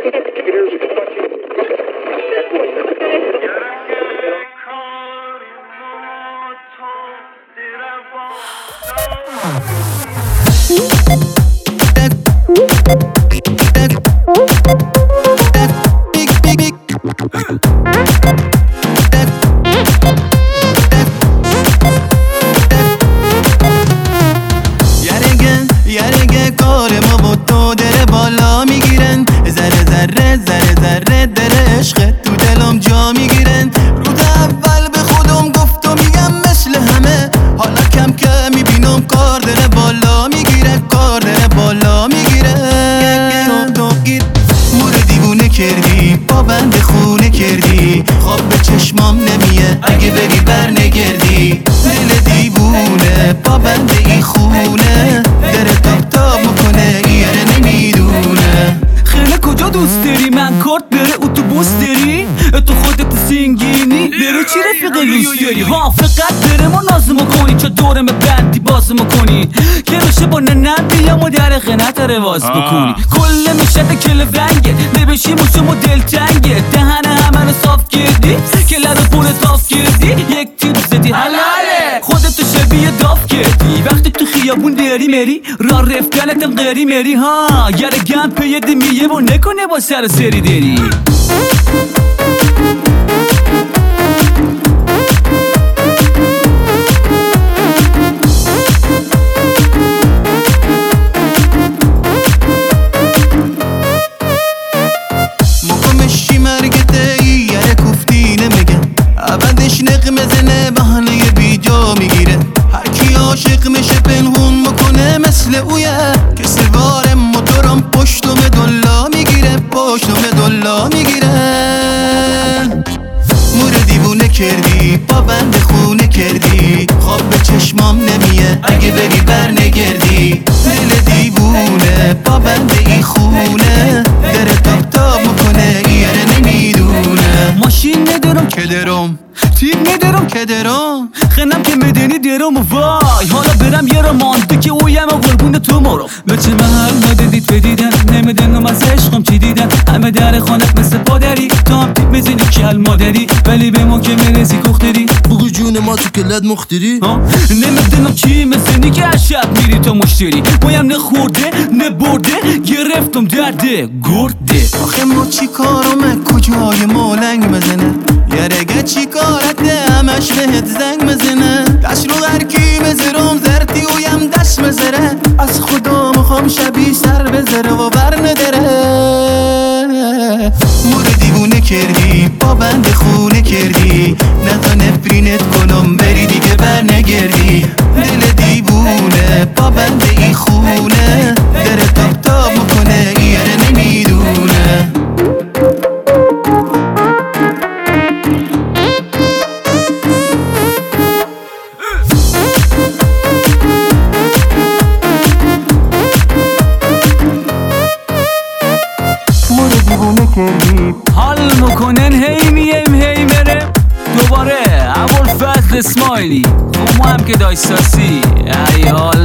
کار ما و تو دره بالا میگیرن، ذره ذره ذره ذره دره عشق تو دلم جا میگیرن. روز اول به خودم گفتم میگم مثل همه، حالا کم کم میبینم کار دره بالا میگیره، کار دره بالا میگیره. تو مور دیوونه کردی، با بند خونه کردی، خواب به چشمام نمیه اگه بری بر نگردی. دل دیوونه با بند این خونه دره تاب تاب میکنه یاره نمیدونه. خیلی کجا دوست داری؟ من کارت بره اتوبوس داری؟ تو خودت سینگینی بره چی رفیق لوس داری؟ ها فقط بره ما نازم کنی، چه دورم بندی بازم کنی که بشه با ننم بیام و در خنت رواز بکنی. کل میشه کل ونگه نبشی موشم و دل تنگه، دهن همه رو صاف کردی که لر پول صاف کردی، یک تیب زدی حلاله خودتو شبیه داف کردی. وقتی تو خیابون داری مری را رفتنتم غیری مری، ها یاره گم پیدی میه و نکنه با سر سری داری. مقامشی مرگته یاره کوفتی نمیگن، عبدش نقمه زنه بحانه بی جا میگیره. هرکی عاشق میشه پنهون میکنه مثل اویه که سوار موتورم پشتم دلا میگیره، پشتم دلا میگیره. مور دیوونه کردی، با بند خونه کردی، خواب به چشمام نمیه اگه بری بر نگردی. دل دیوونه با بند این خونه دره تاب تاب میکنه یاره نمیدونه. ماشین ندارم که درم تیب ندارم که درم خنم که مدنی درم وای، حالا برم یه را مانده که اویم و قربون تو مرو. به چه محل ندیدید بدیدن نمیدنم از عشقم چی دیدن، همه در خانت مثل پادری تو هم تیب میزنی کل مادری، ولی به ما که میرسی کختری بگو جون ما تو کلت مختری. نمیدنم چی مثلی که از شب میری تو مشتری، بایم نخورده نبرده گرفتم درده گرده. آخه ما چی کارمه کجای مالنگ مزنه، یارگه چی کارته همش بهت زنگ مزنه. دست رو غرکی مزرم زرتی اویم دست مزره، از خدا میخوام شبی سر بزره و بر نداره. مور دیوونه کردی، با بند خونه کردی، نتا نفرینت کنم بری دیگه بر نگردی. دل دیوونه با بند این خونه دره تاب تاب میکنه یاره نمیدونه. حال میکنن هی میم هی مره دوباره ابوالفضل اسماعیلی، ما هم که دایستاسی ای حال